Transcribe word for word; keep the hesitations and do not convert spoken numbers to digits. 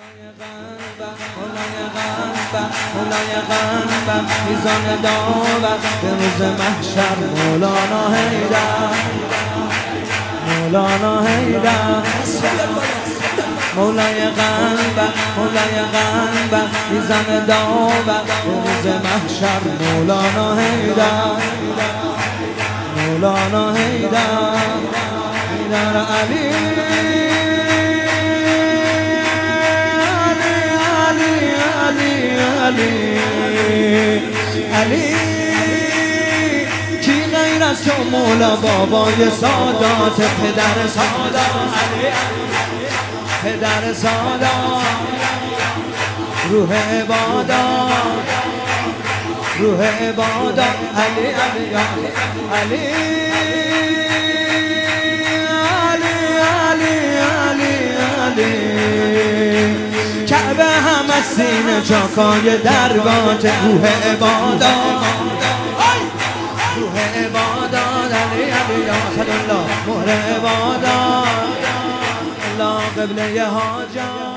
مولای قلبم مولای قلبم میزان داور به روز محشر مولانا حیدر مولانا حیدر مولای قلبم مولای قلبم میزان داور به روز محشر مولانا حیدر مولانا حیدر حیدر علی علی علی کی غیر از تو مولا بابای سادات پدر سادات پدر سادات روح عبادات روح عبادات علی علی علی علی علی علی کعبه هم از سینه چاکای درگات روح عبادات روح عبادات علی علی یا الله مهر عبادات الله قبله حاجات.